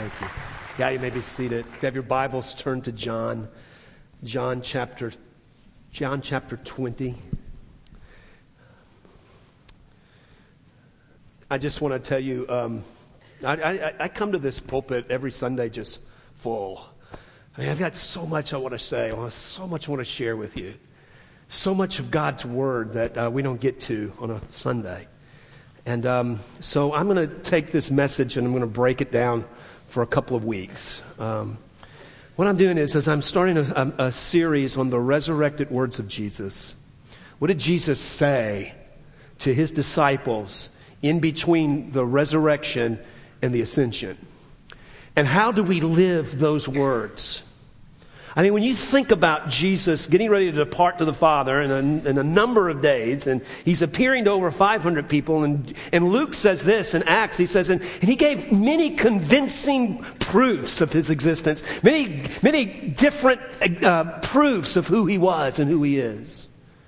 Thank you. Yeah, you may be seated. If you have your Bibles, turn to John chapter 20. I just want to tell you, I come to this pulpit every Sunday just full. I mean, I've got so much I want to say. So much I want to share with you. So much of God's Word that we don't get to on a Sunday. And so I'm going to take this message and I'm going to break it down for a couple of weeks. What I'm doing is I'm starting a series on the resurrected words of Jesus. What did Jesus say to his disciples in between the resurrection and the ascension? And how do we live those words? I mean, when you think about Jesus getting ready to depart to the Father in a number of days, and he's appearing to over 500 people, and Luke says this in Acts, he says, and he gave many convincing proofs of his existence, many different proofs of who he was and who he is.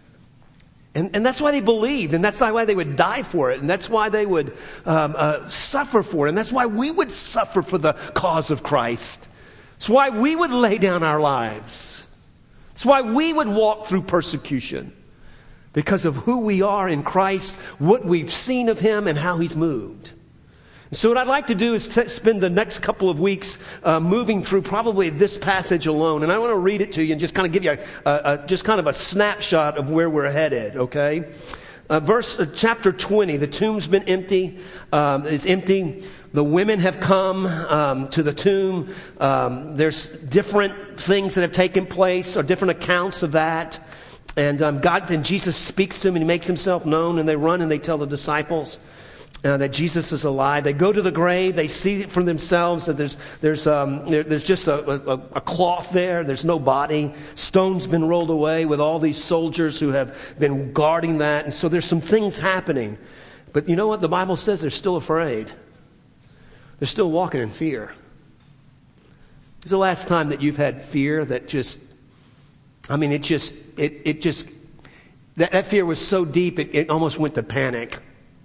And that's why they believed, and that's why they would die for it, and that's why they would suffer for it, and that's why we would suffer for the cause of Christ. It's why we would lay down our lives. It's why we would walk through persecution. Because of who we are in Christ, what we've seen of him, and how he's moved. And so what I'd like to do is spend the next couple of weeks moving through probably this passage alone. And I want to read it to you and just kind of give you just kind of a snapshot of where we're headed, okay? Chapter 20, the tomb's been empty, is empty. The women have come to the tomb. There's different things that have taken place, or different accounts of that. And Jesus speaks to them, and he makes himself known. And they run and they tell the disciples that Jesus is alive. They go to the grave. They see it for themselves that there's just a cloth there. There's no body. Stone's been rolled away with all these soldiers who have been guarding that. And so there's some things happening. But you know what? The Bible says they're still afraid. They're still walking in fear. When's the last time that you've had fear that that fear was so deep it almost went to panic?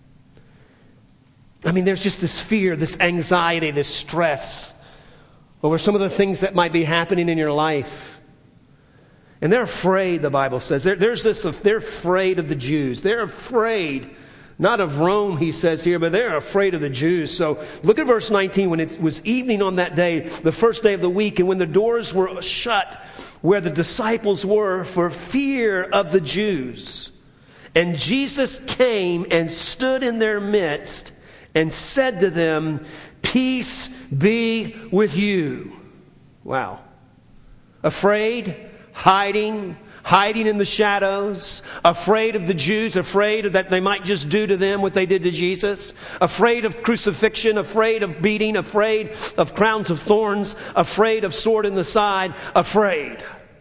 I mean, there's just this fear, this anxiety, this stress over some of the things that might be happening in your life. And they're afraid, the Bible says. They're afraid of the Jews. They're afraid. Not of Rome, he says here, but they're afraid of the Jews. So look at verse 19. When it was evening on that day, the first day of the week, and when the doors were shut where the disciples were for fear of the Jews, and Jesus came and stood in their midst and said to them, "Peace be with you." Wow. Afraid, hiding in the shadows, afraid of the Jews, afraid that they might just do to them what they did to Jesus, afraid of crucifixion, afraid of beating, afraid of crowns of thorns, afraid of sword in the side, afraid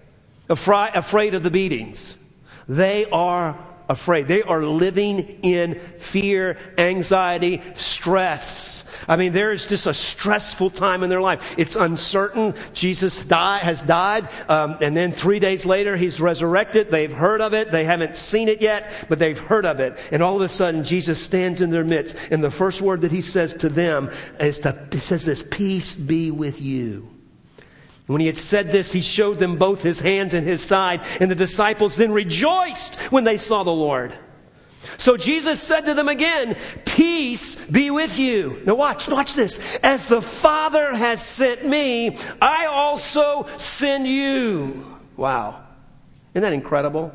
of the beatings. They are afraid. They are living in fear, anxiety, stress. I mean, there is just a stressful time in their life. It's uncertain. Jesus has died, and then 3 days later, he's resurrected. They've heard of it. They haven't seen it yet, but they've heard of it. And all of a sudden, Jesus stands in their midst, and the first word that he says to them he says this, "Peace be with you." When he had said this, he showed them both his hands and his side, and the disciples then rejoiced when they saw the Lord. So Jesus said to them again, "Peace be with you." Now watch this. "As the Father has sent me, I also send you." Wow. Isn't that incredible?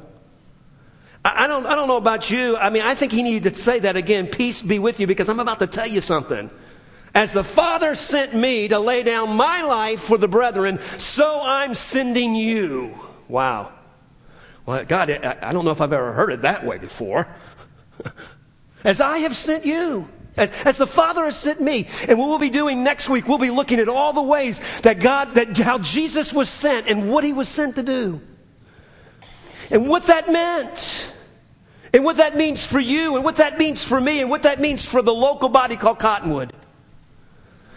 I don't know about you. I mean, I think he needed to say that again, "Peace be with you," because I'm about to tell you something. As the Father sent me to lay down my life for the brethren, so I'm sending you. Wow. Well, God, I don't know if I've ever heard it that way before. As I have sent you. As the Father has sent me. And what we'll be doing next week, we'll be looking at all the ways how Jesus was sent and what he was sent to do. And what that meant. And what that means for you, and what that means for me, and what that means for the local body called Cottonwood.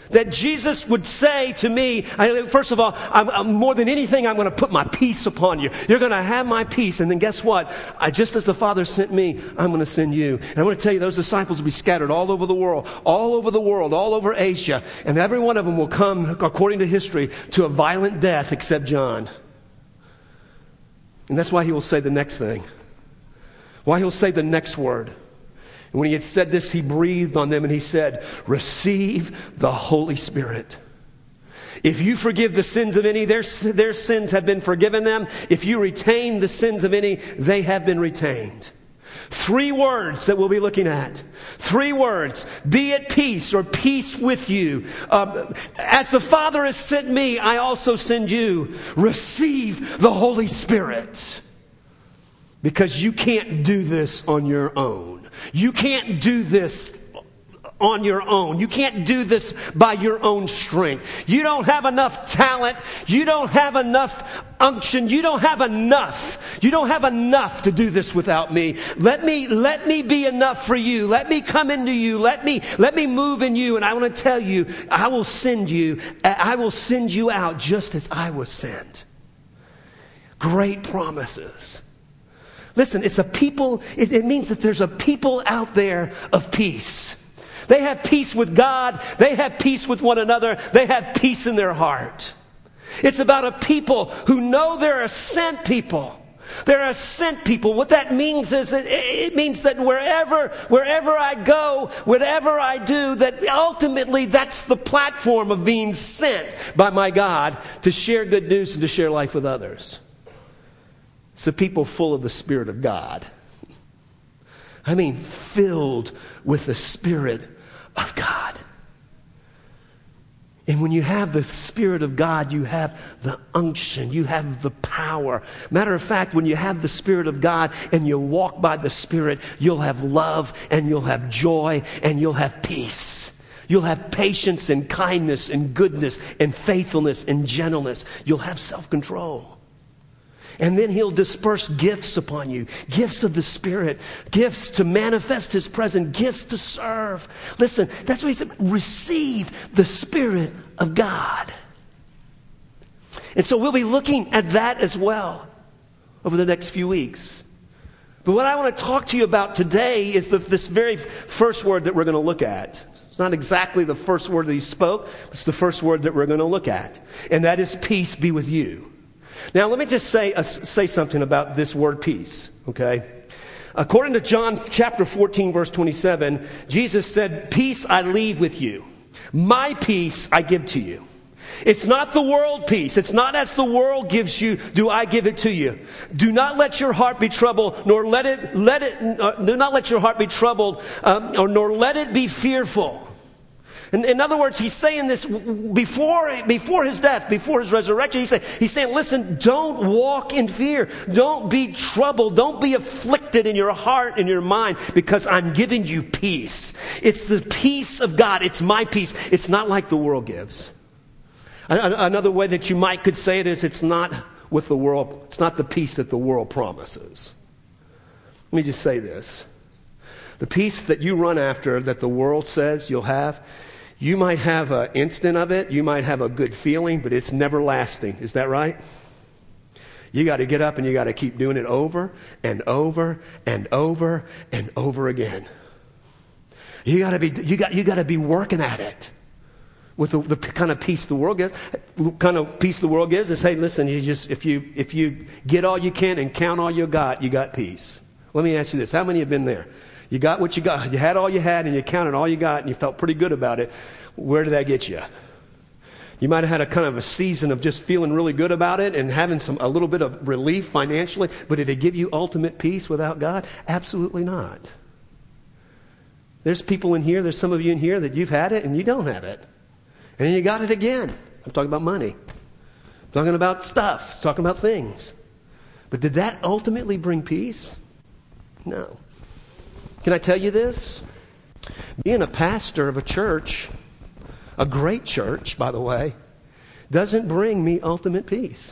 That Jesus would say to me, first of all, I'm more than anything, I'm going to put my peace upon you. You're going to have my peace. And then guess what? Just as the Father sent me, I'm going to send you. And I want to tell you, those disciples will be scattered all over the world, all over Asia. And every one of them will come, according to history, to a violent death except John. And that's why he will say the next thing. Why he'll say the next word. And when he had said this, he breathed on them and he said, receive the Holy Spirit. If you forgive the sins of any, their sins have been forgiven them. If you retain the sins of any, they have been retained. 3 words that we'll be looking at. 3 words. Be at peace, or peace with you. As the Father has sent me, I also send you. Receive the Holy Spirit. Because you can't do this on your own. You can't do this on your own. You can't do this by your own strength. You don't have enough talent. You don't have enough unction. You don't have enough. You don't have enough to do this without me. Let me be enough for you. Let me come into you. Let me move in you. And I want to tell you, I will send you out just as I was sent. Great promises. Listen, it's a people, it means that there's a people out there of peace. They have peace with God. They have peace with one another. They have peace in their heart. It's about a people who know they're a sent people. They're a sent people. What that means is it means that wherever I go, whatever I do, that ultimately that's the platform of being sent by my God to share good news and to share life with others. It's a people full of the Spirit of God. I mean, filled with the Spirit of God. And when you have the Spirit of God, you have the unction, you have the power. Matter of fact, when you have the Spirit of God and you walk by the Spirit, you'll have love and you'll have joy and you'll have peace. You'll have patience and kindness and goodness and faithfulness and gentleness. You'll have self-control. And then he'll disperse gifts upon you, gifts of the Spirit, gifts to manifest his presence, gifts to serve. Listen, that's what he said, receive the Spirit of God. And so we'll be looking at that as well over the next few weeks. But what I want to talk to you about today is this very first word that we're going to look at. It's not exactly the first word that he spoke, but it's the first word that we're going to look at. And that is peace be with you. Now, let me just say something about this word peace, okay? According to John chapter 14, verse 27, Jesus said, peace I leave with you. My peace I give to you. It's not the world peace. It's not as the world gives you, do I give it to you. Do not let your heart be troubled, nor do not let your heart be troubled, nor let it be fearful. In other words, he's saying this before his death, before his resurrection. He's saying, listen, don't walk in fear. Don't be troubled. Don't be afflicted in your heart and your mind, because I'm giving you peace. It's the peace of God. It's my peace. It's not like the world gives. Another way that you could say it is, it's not with the world. It's not the peace that the world promises. Let me just say this. The peace that you run after, that the world says you'll have, you might have an instant of it, you might have a good feeling, but it's never lasting. Is that right? You got to get up and you got to keep doing it over and over and over and over again. You got to be working at it with the kind of peace the world gives. The kind of peace the world gives is, hey, listen, if you get all you can and count all you got peace. Let me ask you this: how many have been there? You got what you got. You had all you had and you counted all you got and you felt pretty good about it. Where did that get you? You might have had a kind of a season of just feeling really good about it and having a little bit of relief financially, but did it give you ultimate peace without God? Absolutely not. There's people in here, there's some of you in here that you've had it and you don't have it. And you got it again. I'm talking about money. I'm talking about stuff. I'm talking about things. But did that ultimately bring peace? No. Can I tell you this? Being a pastor of a church, a great church, by the way, doesn't bring me ultimate peace.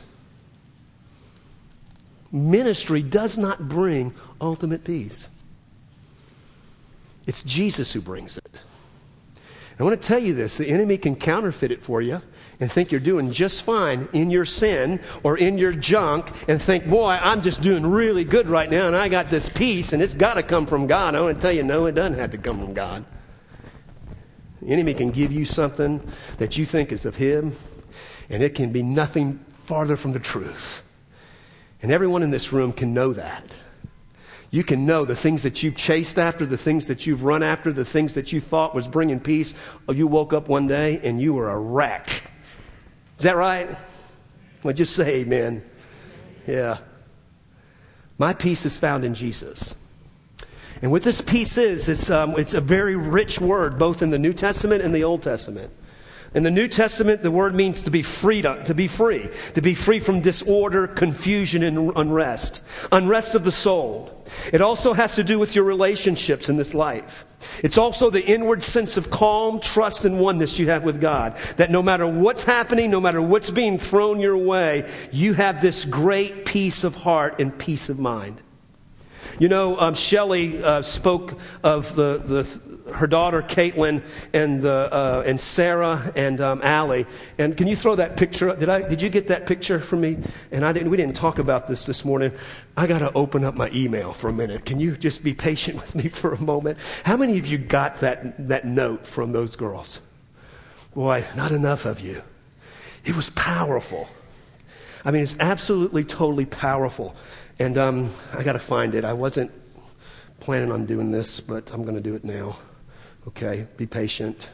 Ministry does not bring ultimate peace. It's Jesus who brings it. I want to tell you this. The enemy can counterfeit it for you and think you're doing just fine in your sin or in your junk and think, boy, I'm just doing really good right now and I got this peace and it's got to come from God. I want to tell you, no, it doesn't have to come from God. The enemy can give you something that you think is of him, and it can be nothing farther from the truth. And everyone in this room can know that. You can know the things that you've chased after, the things that you've run after, the things that you thought was bringing peace. You woke up one day and you were a wreck. Is that right? Well, just say amen. Yeah. My peace is found in Jesus. And what this peace is, it's a very rich word, both in the New Testament and the Old Testament. In the New Testament, the word means to be free from disorder, confusion, and unrest. Unrest of the soul. It also has to do with your relationships in this life. It's also the inward sense of calm, trust, and oneness you have with God. That no matter what's happening, no matter what's being thrown your way, you have this great peace of heart and peace of mind. You know, Shelley spoke of her daughter Caitlin and Sarah and Allie. And can you throw that picture up? Did you get that picture for me? And we didn't talk about this morning. I got to open up my email for a minute. Can you just be patient with me for a moment? How many of you got that note from those girls? Boy, not enough of you. It was powerful. I mean, it's absolutely, totally powerful. And I got to find it. I wasn't planning on doing this, but I'm going to do it now. Okay, be patient.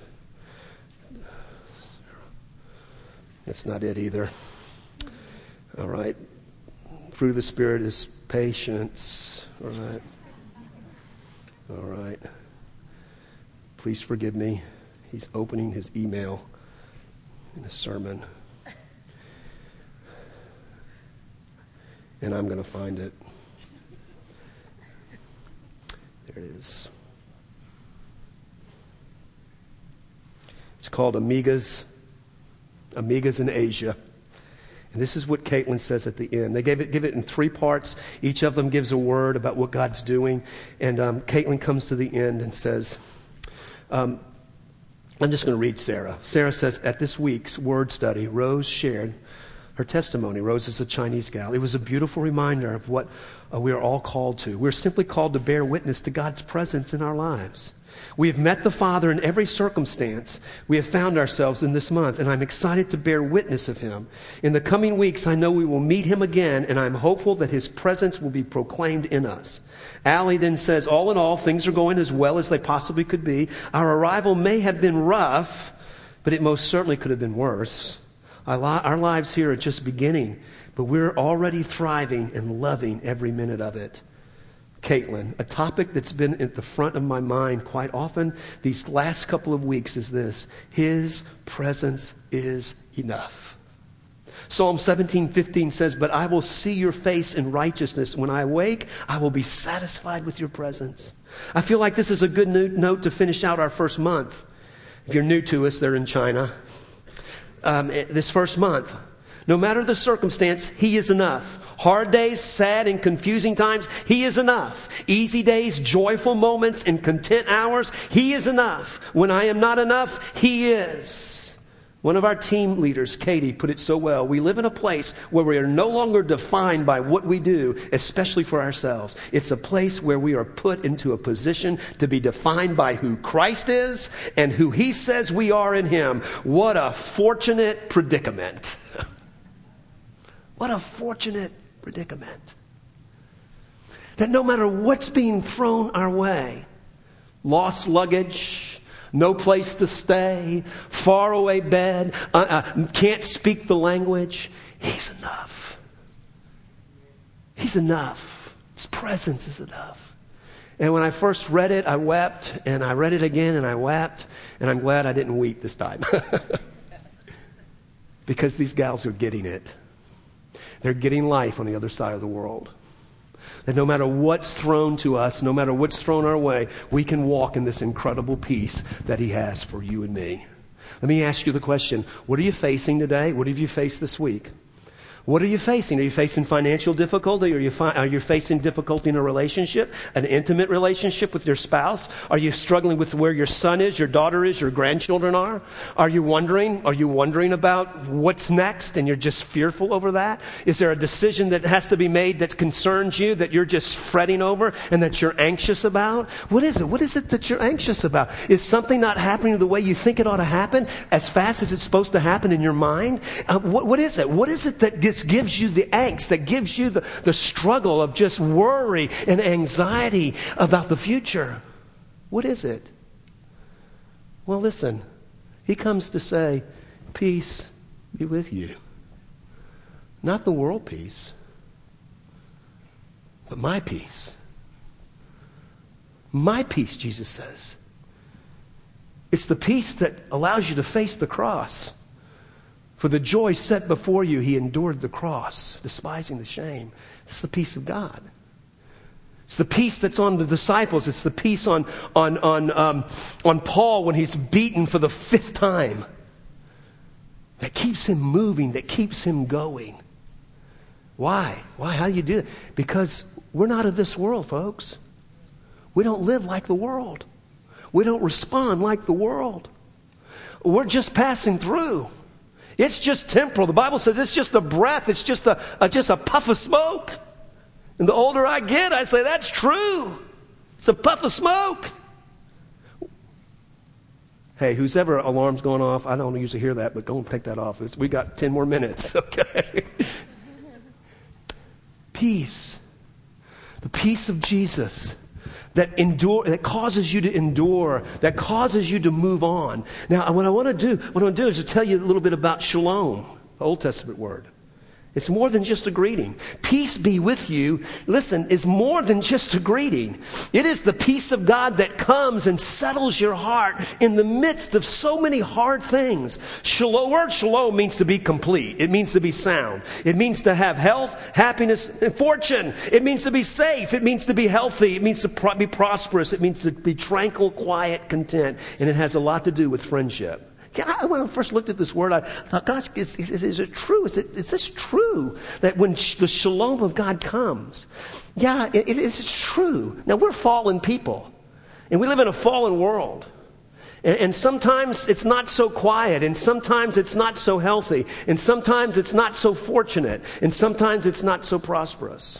That's not it either. All right. Fruit of the Spirit is patience. All right. All right. Please forgive me. He's opening his email in a sermon. And I'm going to find it. There it is. It's called Amigas in Asia. And this is what Caitlin says at the end. They give it in 3 parts. Each of them gives a word about what God's doing. And Caitlin comes to the end and says, I'm just going to read Sarah. Sarah says, at this week's word study, Rose shared her testimony. Rose is a Chinese gal. It was a beautiful reminder of what we are all called to. We're simply called to bear witness to God's presence in our lives. We have met the Father in every circumstance we have found ourselves in this month, and I'm excited to bear witness of Him. In the coming weeks, I know we will meet Him again, and I'm hopeful that His presence will be proclaimed in us. Allie then says, all in all, things are going as well as they possibly could be. Our arrival may have been rough, but it most certainly could have been worse. Our lives here are just beginning, but we're already thriving and loving every minute of it. Caitlin, a topic that's been at the front of my mind quite often these last couple of weeks is this: His presence is enough. Psalm 17:15 says, but I will see your face in righteousness. When I awake, I will be satisfied with your presence. I feel like this is a good note to finish out our first month. If you're new to us, they're in China. This first month, no matter the circumstance, He is enough. Hard days, sad and confusing times, He is enough. Easy days, joyful moments, and content hours, He is enough. When I am not enough, He is. One of our team leaders, Katie, put it so well. We live in a place where we are no longer defined by what we do, especially for ourselves. It's a place where we are put into a position to be defined by who Christ is and who He says we are in Him. What a fortunate predicament. What a fortunate predicament. That no matter what's being thrown our way, lost luggage, no place to stay, faraway bed, can't speak the language, He's enough. He's enough. His presence is enough. And when I first read it, I wept, and I read it again, and I wept, and I'm glad I didn't weep this time. Because these gals are getting it. They're getting life on the other side of the world. That no matter what's thrown to us, no matter what's thrown our way, we can walk in this incredible peace that He has for you and me. Let me ask you the question, what are you facing today? What have you faced this week? What are you facing? Are you facing financial difficulty? Are you facing difficulty in a relationship, an intimate relationship with your spouse? Are you struggling with where your son is, your daughter is, your grandchildren are? Are you wondering about what's next and you're just fearful over that? Is there a decision that has to be made that concerns you that you're just fretting over and that you're anxious about? What is it? What is it that you're anxious about? Is something not happening the way you think it ought to happen as fast as it's supposed to happen in your mind? What is it? What is it that gives you the angst, that gives you the struggle of just worry and anxiety about the future? What is it? Well, listen, he comes to say, peace be with you. Not the world peace, but my peace. My peace, Jesus says. It's the peace that allows you to face the cross. For the joy set before you, he endured the cross, despising the shame. It's the peace of God. It's the peace that's on the disciples. It's the peace on Paul when he's beaten for the 5th time. That keeps him moving, that keeps him going. Why? Why? How do you do it? Because we're not of this world, folks. We don't live like the world. We don't respond like the world. We're just passing through. It's just temporal. The Bible says it's just a breath. It's just a puff of smoke. And the older I get, I say, that's true. It's a puff of smoke. Hey, whose ever alarm's going off, I don't usually hear that, but go and take that off. We got 10 more minutes, okay? Peace. The peace of Jesus. That causes you to endure, that causes you to move on. Now, what I want to do is to tell you a little bit about shalom, the Old Testament word. It's more than just a greeting. Peace be with you, listen, is more than just a greeting. It is the peace of God that comes and settles your heart in the midst of so many hard things. Word shalom means to be complete. It means to be sound. It means to have health, happiness, and fortune. It means to be safe. It means to be healthy. It means to be prosperous. It means to be tranquil, quiet, content. And it has a lot to do with friendship. When I first looked at this word, I thought, gosh, is it true? Is this true? That when the shalom of God comes, it's true. Now, we're fallen people, and we live in a fallen world. And sometimes it's not so quiet, and sometimes it's not so healthy, and sometimes it's not so fortunate, and sometimes it's not so prosperous.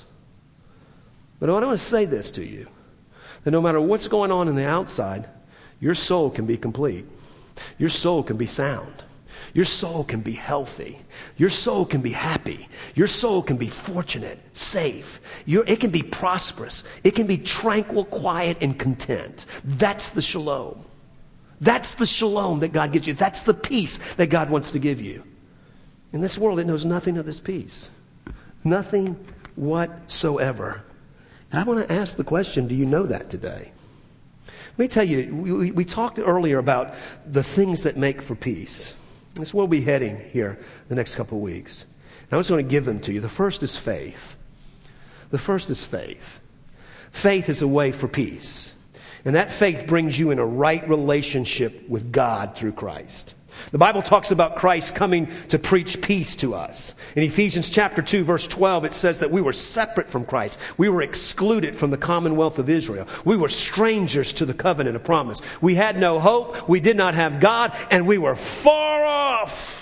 But I want to say this to you, that no matter what's going on in the outside, your soul can be complete. Your soul can be sound. Your soul can be healthy. Your soul can be happy. Your soul can be fortunate, safe. It can be prosperous. It can be tranquil, quiet, and content. That's the shalom. That's the shalom that God gives you. That's the peace that God wants to give you. In this world, it knows nothing of this peace. Nothing whatsoever. And I want to ask the question, do you know that today? Let me tell you, we talked earlier about the things that make for peace. That's where we'll be heading here the next couple of weeks. And I just want to give them to you. The first is faith. The first is faith. Faith is a way for peace. And that faith brings you in a right relationship with God through Christ. The Bible talks about Christ coming to preach peace to us. In Ephesians chapter 2, verse 12, it says that we were separate from Christ. We were excluded from the commonwealth of Israel. We were strangers to the covenant of promise. We had no hope. We did not have God, and we were far off.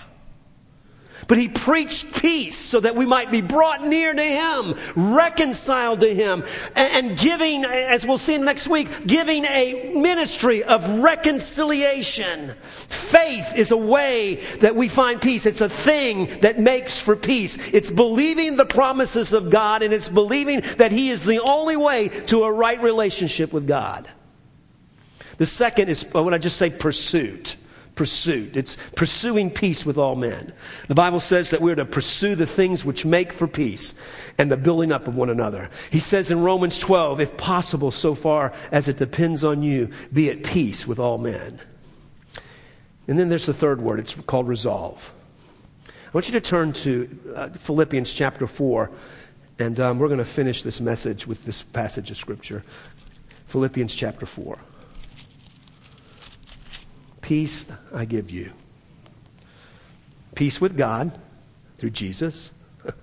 But he preached peace so that we might be brought near to him, reconciled to him, and giving, as we'll see next week, giving a ministry of reconciliation. Faith is a way that we find peace. It's a thing that makes for peace. It's believing the promises of God, and it's believing that he is the only way to a right relationship with God. The second is, what I just say, pursuit. Pursuit. It's pursuing peace with all men. The Bible says that we're to pursue the things which make for peace and the building up of one another. He says in Romans 12, if possible, so far as it depends on you, be at peace with all men. And then there's the third word. It's called resolve. I want you to turn to Philippians chapter 4, and we're going to finish this message with this passage of Scripture. Philippians chapter 4. Peace I give you. Peace with God through Jesus.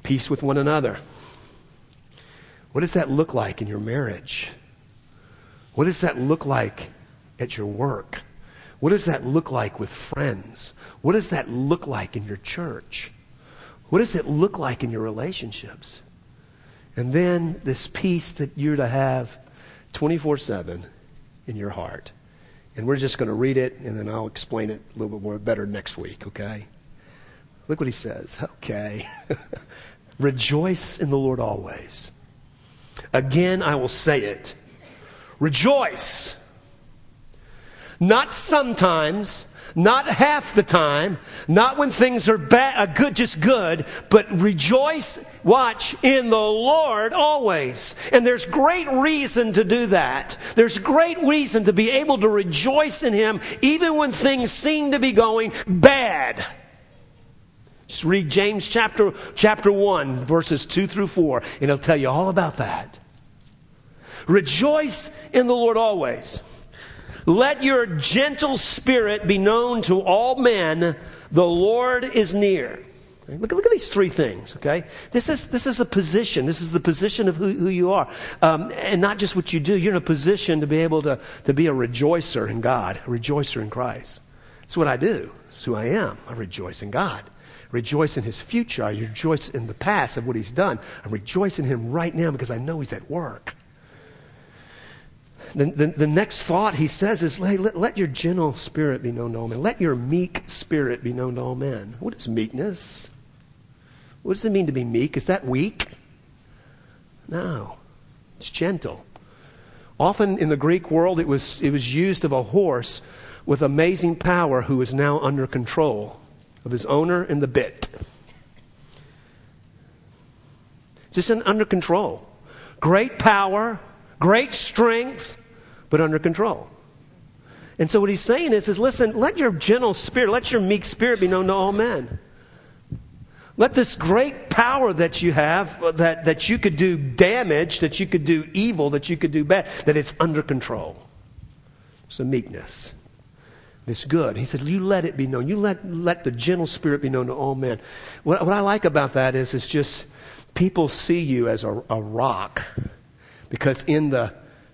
Peace with one another. What does that look like in your marriage? What does that look like at your work? What does that look like with friends? What does that look like in your church? What does it look like in your relationships? And then this peace that you're to have 24/7 in your heart. And we're just going to read it, and then I'll explain it a little bit more better next week, okay? Look what he says. Okay. Rejoice in the Lord always. Again, I will say it. Rejoice. Not sometimes, not half the time, not when things are bad, good, just good, but rejoice, watch, in the Lord always. And there's great reason to do that. There's great reason to be able to rejoice in Him even when things seem to be going bad. Just read James chapter 1, verses 2 through 4, and it'll tell you all about that. Rejoice in the Lord always. Let your gentle spirit be known to all men. The Lord is near. Look at these three things, okay? This is a position. This is the position of who you are. And not just what you do. You're in a position to be able to be a rejoicer in God, a rejoicer in Christ. That's what I do. That's who I am. I rejoice in God. I rejoice in His future. I rejoice in the past of what He's done. I rejoice in Him right now because I know He's at work. The next thought he says is, hey, let your gentle spirit be known to all men. Let your meek spirit be known to all men. What is meekness? What does it mean to be meek? Is that weak? No. It's gentle. Often in the Greek world, it was used of a horse with amazing power who is now under control of his owner and the bit. It's just under control. Great power, great strength, but under control. And so what he's saying is listen, let your gentle spirit, let your meek spirit be known to all men. Let this great power that you have, that you could do damage, that you could do evil, that you could do bad, that it's under control. So meekness. It's good. He said, you let it be known. You let the gentle spirit be known to all men. What I like about that is it's just people see you as a rock. Because in the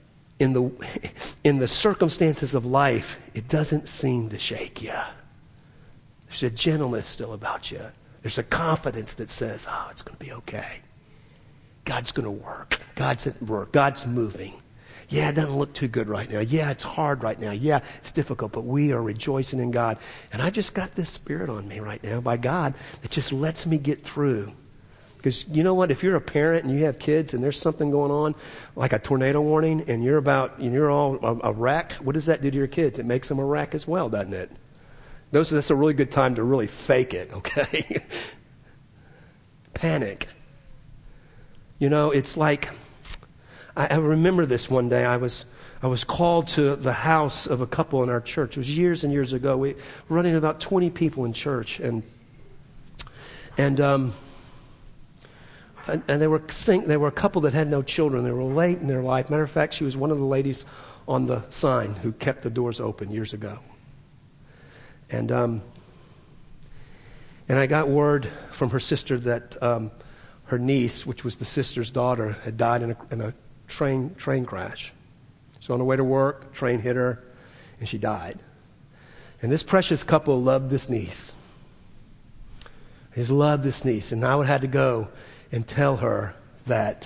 circumstances of life, it doesn't seem to shake you. There's a gentleness still about you. There's a confidence that says, oh, it's going to be okay. God's going to work. God's at work. God's moving. Yeah, it doesn't look too good right now. Yeah, it's hard right now. Yeah, it's difficult, but we are rejoicing in God. And I just got this spirit on me right now by God that just lets me get through. Because you know what? If you're a parent and you have kids and there's something going on, like a tornado warning, and you're all a wreck, what does that do to your kids? It makes them a wreck as well, doesn't it? That's a really good time to really fake it, okay? Panic. You know, it's like, I remember this one day. I was called to the house of a couple in our church. It was years and years ago. We were running about 20 people in church, and they were a couple that had no children. They were late in their life. Matter of fact, she was one of the ladies on the sign who kept the doors open years ago. And I got word from her sister that her niece, which was the sister's daughter, had died in a train crash. So on the way to work, train hit her, and she died. And this precious couple loved this niece. They just loved this niece. And I would have to go and tell her that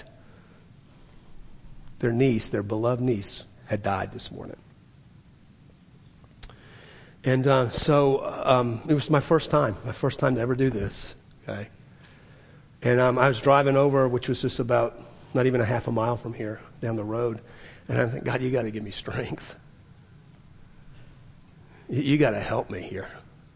their niece, their beloved niece, had died this morning. And so it was my first time to ever do this. Okay, and I was driving over, which was just about not even a half a mile from here down the road, and I'm thinking, God, you got to give me strength. You got to help me here.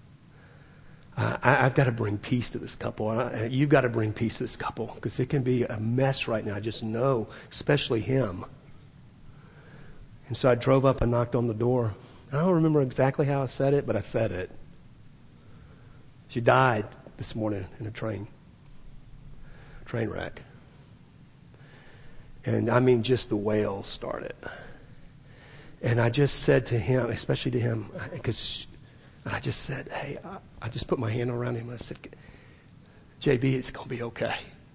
I've got to bring peace to this couple. You've got to bring peace to this couple because it can be a mess right now. I just know, especially him. And so I drove up and knocked on the door. I don't remember exactly how I said it, but I said it. She died this morning in a train wreck. And I mean, just the wails started. And I just said to him, especially to him, because I just said, hey, I just put my hand around him and I said, JB, it's going to be okay.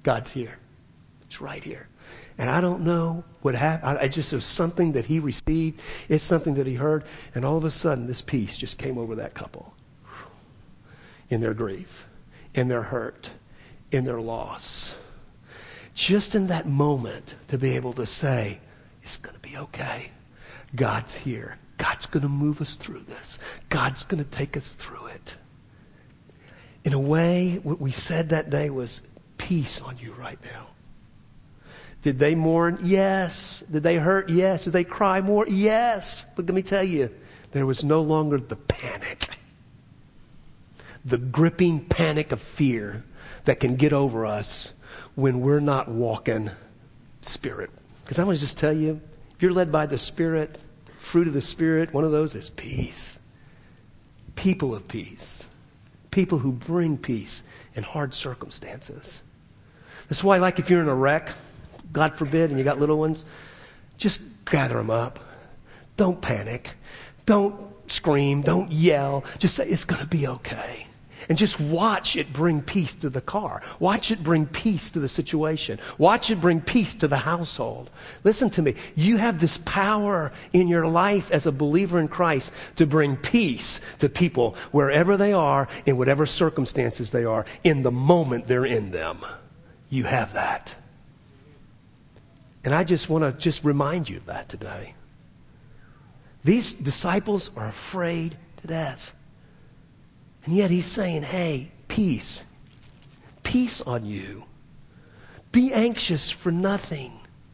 God's here. He's right here. And I don't know what happened. It just was something that he received. It's something that he heard. And all of a sudden, this peace just came over that couple. In their grief, in their hurt, in their loss. Just in that moment to be able to say, it's going to be okay. God's here. God's going to move us through this. God's going to take us through it. In a way, what we said that day was peace on you right now. Did they mourn? Yes. Did they hurt? Yes. Did they cry more? Yes. But let me tell you, there was no longer the panic. The gripping panic of fear that can get over us when we're not walking Spirit. Because I'm going to just tell you, if you're led by the Spirit, fruit of the Spirit, one of those is peace. People of peace. People who bring peace in hard circumstances. That's why, like if you're in a wreck, God forbid, and you got little ones, just gather them up. Don't panic. Don't scream. Don't yell. Just say, it's going to be okay. And just watch it bring peace to the car. Watch it bring peace to the situation. Watch it bring peace to the household. Listen to me. You have this power in your life as a believer in Christ to bring peace to people wherever they are, in whatever circumstances they are, in the moment they're in them. You have that. And I just want to remind you of that today. These disciples are afraid to death. And yet he's saying, hey, peace. Peace on you. Be anxious for nothing.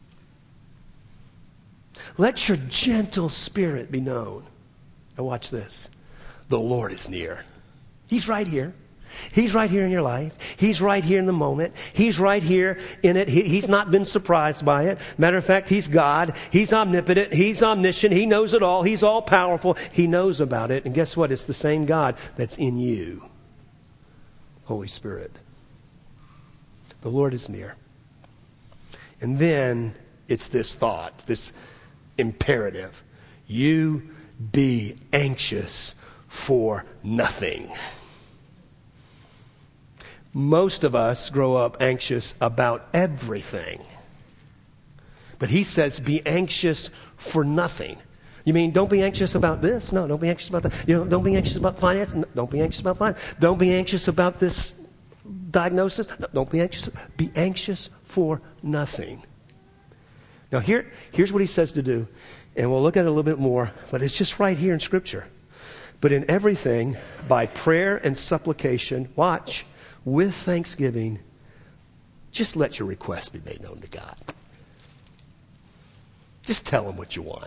Let your gentle spirit be known. Now watch this. The Lord is near. He's right here. He's right here in your life. He's right here in the moment. He's right here in it. He's not been surprised by it. Matter of fact, he's God. He's omnipotent. He's omniscient. He knows it all. He's all powerful. He knows about it. And guess what? It's the same God that's in you. Holy Spirit. The Lord is near. And then it's this thought, this imperative. You be anxious for nothing. Most of us grow up anxious about everything. But he says, be anxious for nothing. You mean, don't be anxious about this? No, don't be anxious about that. Don't be anxious about finance? No, don't be anxious about finance. Don't be anxious about this diagnosis? No, don't be anxious. Be anxious for nothing. Now, here's what he says to do. And we'll look at it a little bit more. But it's just right here in Scripture. But in everything, by prayer and supplication, watch, with thanksgiving, just let your requests be made known to God. Just tell him what you want.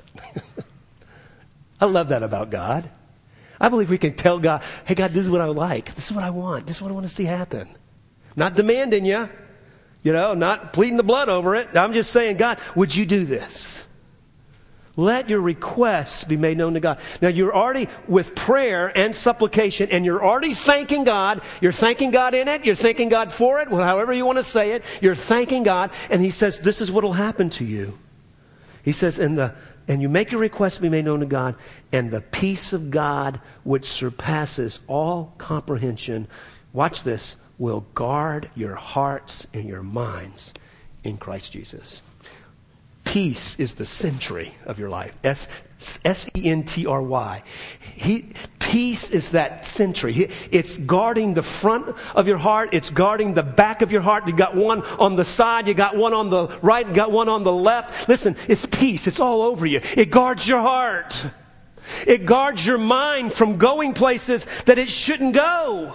I love that about God. I believe we can tell God, hey, God, this is what I like. This is what I want. This is what I want to see happen. Not demanding you, not pleading the blood over it. I'm just saying, God, would you do this? Let your requests be made known to God. Now, you're already with prayer and supplication, and you're already thanking God. You're thanking God in it. You're thanking God for it. Well, however you want to say it, you're thanking God. And he says, this is what will happen to you. He says, and you make your requests be made known to God, and the peace of God, which surpasses all comprehension, watch this, will guard your hearts and your minds in Christ Jesus. Peace is the sentry of your life. S-E-N-T-R-Y. Peace is that sentry. It's guarding the front of your heart. It's guarding the back of your heart. You got one on the side. You got one on the right. You got one on the left. Listen, it's peace. It's all over you. It guards your heart. It guards your mind from going places that it shouldn't go.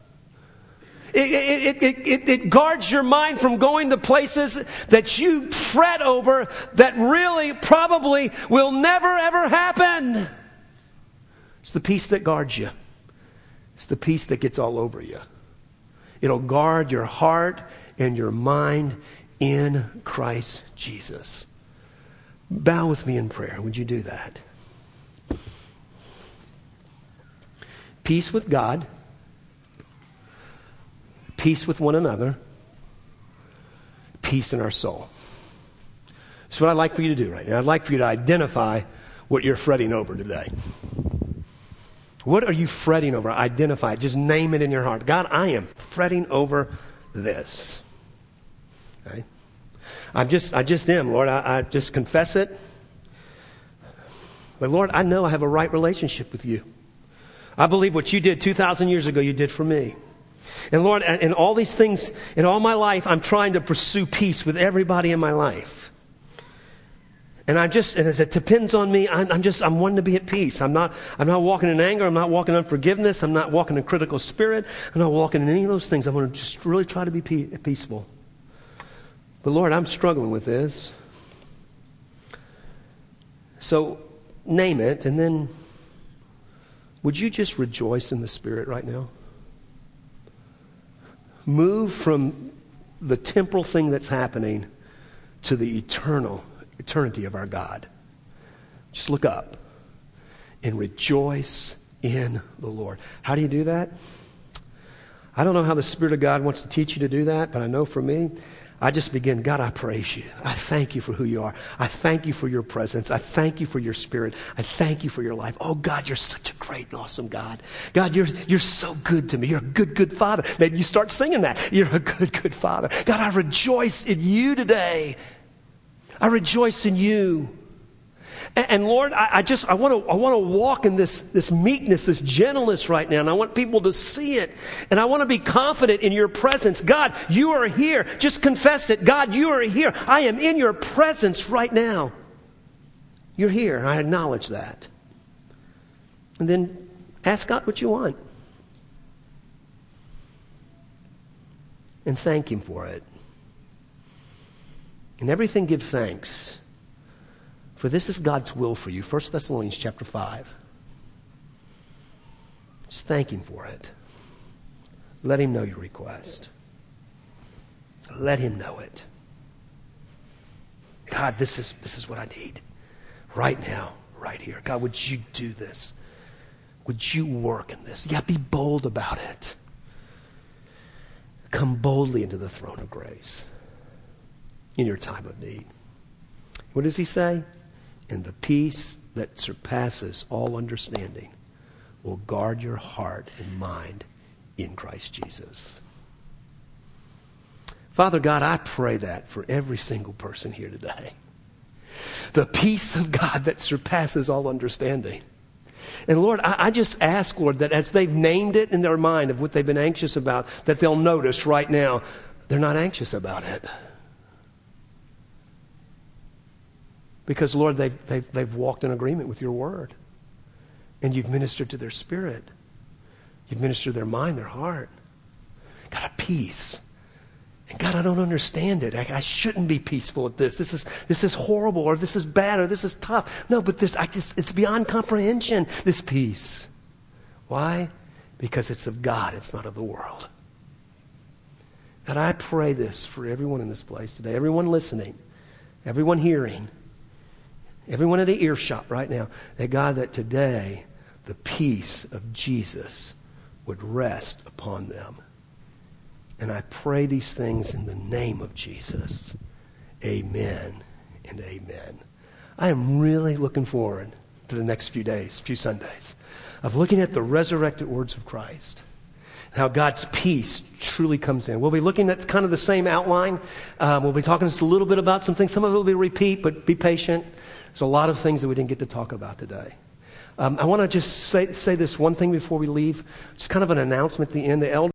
It guards your mind from going to places that you fret over that really probably will never ever happen. It's the peace that guards you. It's the peace that gets all over you. It'll guard your heart and your mind in Christ Jesus. Bow with me in prayer. Would you do that? Peace with God. Peace with one another. Peace in our soul. That's what I'd like for you to do right now. I'd like for you to identify what you're fretting over today. What are you fretting over? Identify it. Just name it in your heart. God, I am fretting over this. Okay? I just am, Lord. I just confess it. But Lord, I know I have a right relationship with you. I believe what you did 2,000 years ago, you did for me. And Lord, in all these things, in all my life, I'm trying to pursue peace with everybody in my life. And as it depends on me, I'm wanting to be at peace. I'm not walking in anger. I'm not walking in unforgiveness. I'm not walking in critical spirit. I'm not walking in any of those things. I want to just really try to be peaceful. But Lord, I'm struggling with this. So name it, and then would you just rejoice in the Spirit right now? Move from the temporal thing that's happening to the eternity of our God. Just look up and rejoice in the Lord. How do you do that? I don't know how the Spirit of God wants to teach you to do that, but I know for me, I just begin, God, I praise you. I thank you for who you are. I thank you for your presence. I thank you for your Spirit. I thank you for your life. Oh, God, you're such a great and awesome God. God, you're so good to me. You're a good, good Father. Maybe you start singing that. You're a good, good Father. God, I rejoice in you today. I rejoice in you. And Lord, I want to walk in this meekness, this gentleness right now. And I want people to see it. And I want to be confident in your presence. God, you are here. Just confess it. God, you are here. I am in your presence right now. You're here. I acknowledge that. And then ask God what you want. And thank Him for it. In everything give thanks. For this is God's will for you. 1 Thessalonians chapter 5. Just thank Him for it. Let Him know your request. Let Him know it. God, this is what I need. Right now, right here. God, would you do this? Would you work in this? Yeah, be bold about it. Come boldly into the throne of grace in your time of need. What does He say? And the peace that surpasses all understanding will guard your heart and mind in Christ Jesus. Father God, I pray that for every single person here today. The peace of God that surpasses all understanding. And Lord, I just ask, Lord, that as they've named it in their mind of what they've been anxious about, that they'll notice right now they're not anxious about it. Because, Lord, they've walked in agreement with your word. And you've ministered to their spirit. You've ministered to their mind, their heart. God, a peace. And God, I don't understand it. I shouldn't be peaceful at this. This is horrible, or this is bad, or this is tough. No, but it's beyond comprehension, this peace. Why? Because it's of God. It's not of the world. And I pray this for everyone in this place today. Everyone listening. Everyone hearing. Everyone at an earshot right now, that God, that today the peace of Jesus would rest upon them. And I pray these things in the name of Jesus. Amen and amen. I am really looking forward to the next few days, few Sundays, of looking at the resurrected words of Christ. How God's peace truly comes in. We'll be looking at kind of the same outline. We'll be talking just a little bit about some things. Some of it will be repeat, but be patient. There's a lot of things that we didn't get to talk about today. I want to just say this one thing before we leave. It's kind of an announcement at the end. The elders